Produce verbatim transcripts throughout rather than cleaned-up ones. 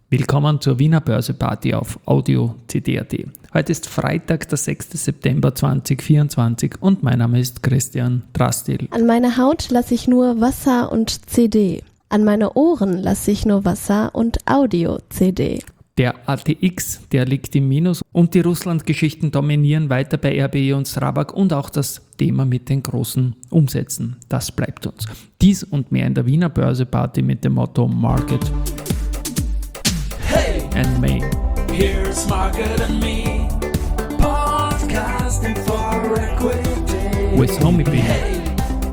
Willkommen zur Wiener Börse-Party auf Audio C D punkt A T. Heute ist Freitag, der sechster September zweitausendvierundzwanzig und mein Name ist Christian Drastil. An meine Haut lasse ich nur Wasser und C D. An meine Ohren lasse ich nur Wasser und Audio-C D. Der A T X, der liegt im Minus und die Russland-Geschichten dominieren weiter bei R B I und Strabag und auch das Thema mit den großen Umsätzen. Das bleibt uns. Dies und mehr in der Wiener Börse-Party mit dem Motto Market Hey, and Me. here's Market and Me, podcasting for equity. With Homie B. Hey,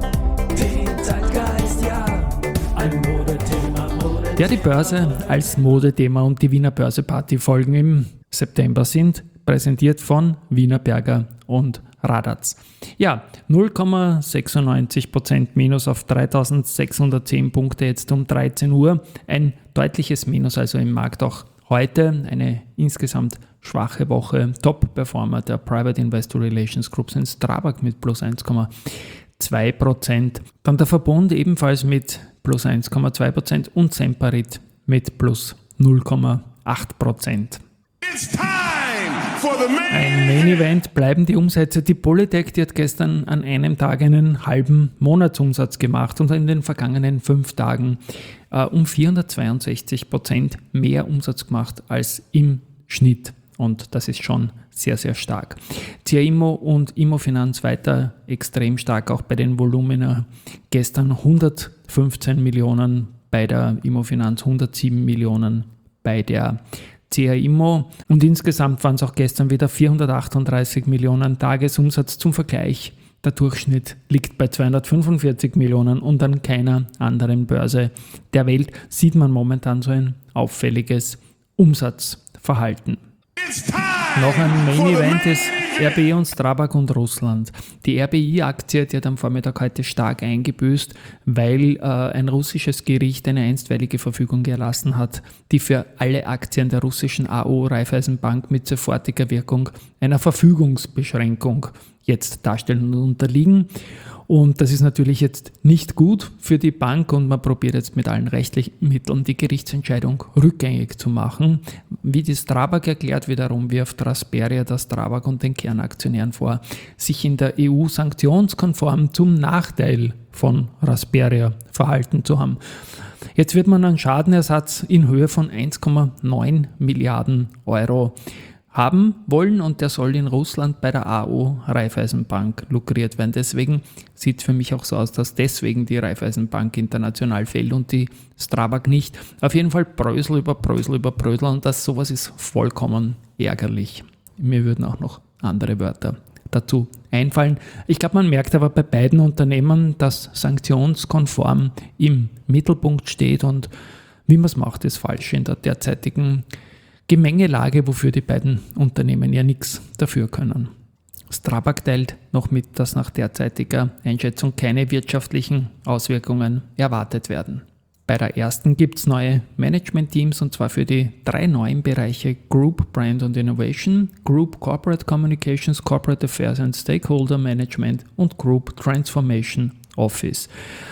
den Zeitgeist, ja, ein Modethema, Modethema. Ja, die Börse als Modethema und die Wiener Börse-Party-Folgen im September sind präsentiert von Wienerberger und Radatz. Ja, null Komma sechsundneunzig Prozent Minus auf dreitausendsechshundertzehn Punkte jetzt um dreizehn Uhr. Ein deutliches Minus also im Markt auch heute. Eine insgesamt schwache Woche. Top-Performer der Private Investor Relations Group sind Strabag mit plus eins Komma zwei Prozent. Dann der Verbund ebenfalls mit plus eins Komma zwei Prozent und Semperit mit plus null Komma acht Prozent. It's time for the man. Ein Main-Event bleiben die Umsätze. Die Polytech, die hat gestern an einem Tag einen halben Monatsumsatz gemacht und in den vergangenen fünf Tagen äh, um vierhundertzweiundsechzig Prozent mehr Umsatz gemacht als im Schnitt. Und das ist schon sehr, sehr stark. C A Immo und Immofinanz weiter extrem stark, auch bei den Volumina. Gestern hundertfünfzehn Millionen bei der Immofinanz, hundertsieben Millionen bei der C A Immo. Und insgesamt waren es auch gestern wieder vierhundertachtunddreißig Millionen Tagesumsatz zum Vergleich. Der Durchschnitt liegt bei zweihundertfünfundvierzig Millionen und an keiner anderen Börse der Welt sieht man momentan so ein auffälliges Umsatzverhalten. It's time Noch ein for Main the Event man. ist R B I und Strabag und Russland. Die R B I-Aktie, die hat am Vormittag heute stark eingebüßt, weil äh, ein russisches Gericht eine einstweilige Verfügung erlassen hat, die für alle Aktien der russischen A O Raiffeisenbank mit sofortiger Wirkung einer Verfügungsbeschränkung jetzt darstellen und unterliegen. Und das ist natürlich jetzt nicht gut für die Bank und man probiert jetzt mit allen rechtlichen Mitteln die Gerichtsentscheidung rückgängig zu machen. Wie die Strabag erklärt, wiederum wirft Rasperia der Strabag und den Kernaktionären vor, sich in der E U sanktionskonform zum Nachteil von Rasperia verhalten zu haben. Jetzt wird man einen Schadenersatz in Höhe von eins Komma neun Milliarden Euro haben wollen und der soll in Russland bei der A O Raiffeisenbank lukriert werden. Deswegen sieht es für mich auch so aus, dass deswegen die Raiffeisenbank international fällt und die Strabag nicht. Auf jeden Fall Brösel über Brösel über Brösel und das sowas ist vollkommen ärgerlich. Mir würden auch noch andere Wörter dazu einfallen. Ich glaube, man merkt aber bei beiden Unternehmen, dass sanktionskonform im Mittelpunkt steht und wie man es macht, ist falsch in der derzeitigen Gemengelage, wofür die beiden Unternehmen ja nichts dafür können. Strabag teilt noch mit, dass nach derzeitiger Einschätzung keine wirtschaftlichen Auswirkungen erwartet werden. Bei der ersten gibt es neue Management-Teams und zwar für die drei neuen Bereiche Group, Brand und Innovation, Group Corporate Communications, Corporate Affairs and Stakeholder Management und Group Transformation Office.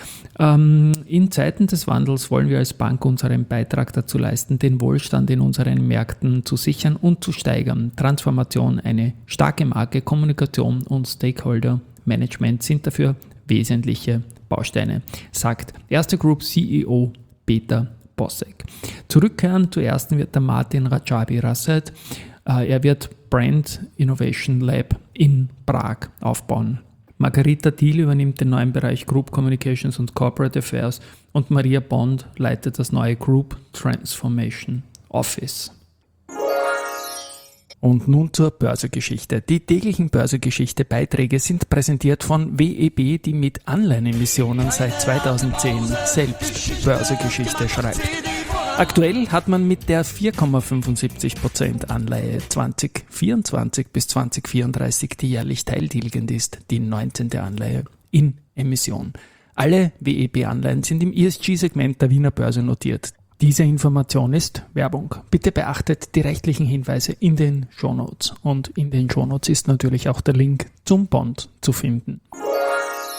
In Zeiten des Wandels wollen wir als Bank unseren Beitrag dazu leisten, den Wohlstand in unseren Märkten zu sichern und zu steigern. Transformation, eine starke Marke, Kommunikation und Stakeholder Management sind dafür wesentliche Bausteine, sagt Erste Group C E O Peter Bossek. Zurückkehren zur ersten wird der Martin Rajabi-Rasset. Er wird Brand Innovation Lab in Prag aufbauen. Margarita Thiel übernimmt den neuen Bereich Group Communications und Corporate Affairs und Maria Bond leitet das neue Group Transformation Office. Und nun zur Börsegeschichte. Die täglichen Börsegeschichte-Beiträge sind präsentiert von W E B, die mit Anleihenemissionen seit zweitausendzehn selbst Börsegeschichte schreibt. Aktuell hat man mit der vier Komma fünfundsiebzig Prozent Anleihe zwanzig vierundzwanzig bis zwanzig vierunddreißig, die jährlich teiltilgend ist, die neunzehnte Anleihe in Emission. Alle W E B-Anleihen sind im E S G-Segment der Wiener Börse notiert. Diese Information ist Werbung. Bitte beachtet die rechtlichen Hinweise in den Shownotes. Und in den Shownotes ist natürlich auch der Link zum Bond zu finden.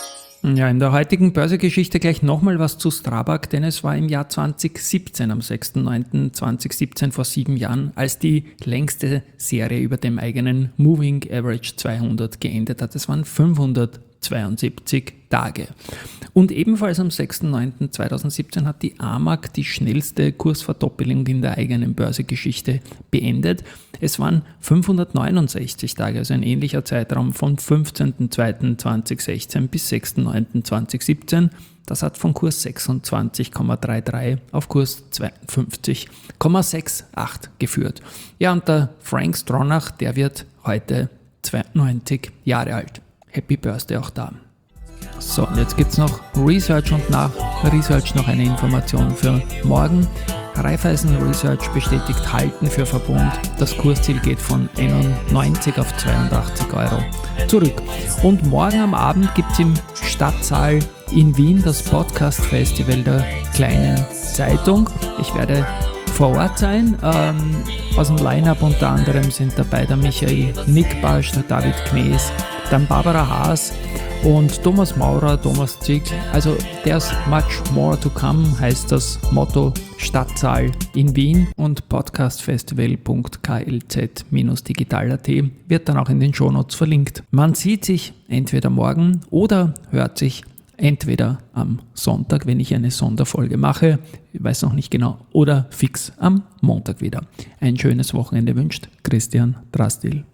Ja, in der heutigen Börsegeschichte gleich nochmal was zu Strabag, denn es war im Jahr zwanzig siebzehn, am sechster neunter zweitausendsiebzehn, vor sieben Jahren, als die längste Serie über dem eigenen Moving Average zweihundert geendet hat. Es waren fünfhundertzweiundsiebzig Tage. Und ebenfalls am sechster neunter zweitausendsiebzehn hat die A M A G die schnellste Kursverdoppelung in der eigenen Börsegeschichte beendet. Es waren fünfhundertneunundsechzig Tage, also ein ähnlicher Zeitraum von fünfzehnter zweiter zweitausendsechzehn bis sechster neunter zweitausendsiebzehn. Das hat von Kurs sechsundzwanzig Komma dreiunddreißig auf Kurs zweiundfünfzig Komma achtundsechzig geführt. Ja, und der Frank Stronach, der wird heute zweiundneunzig Jahre alt. Happy Birthday auch da. So, und jetzt gibt es noch Research und nach Research noch eine Information für morgen. Raiffeisen Research bestätigt Halten für Verbund. Das Kursziel geht von einundneunzig auf zweiundachtzig Euro zurück. Und morgen am Abend gibt es im Stadtsaal in Wien das Podcast-Festival der Kleinen Zeitung. Ich werde vor Ort sein. Ähm, aus dem Line-Up unter anderem sind dabei der Michael Nickbarsch, der David Knees, dann Barbara Haas und Thomas Maurer, Thomas Zieg. Also there's much more to come, heißt das Motto Stadtsaal in Wien, und podcastfestival punkt k l z digital punkt a t wird dann auch in den Shownotes verlinkt. Man sieht sich entweder morgen oder hört sich entweder am Sonntag, wenn ich eine Sonderfolge mache, ich weiß noch nicht genau, oder fix am Montag wieder. Ein schönes Wochenende wünscht Christian Drastil.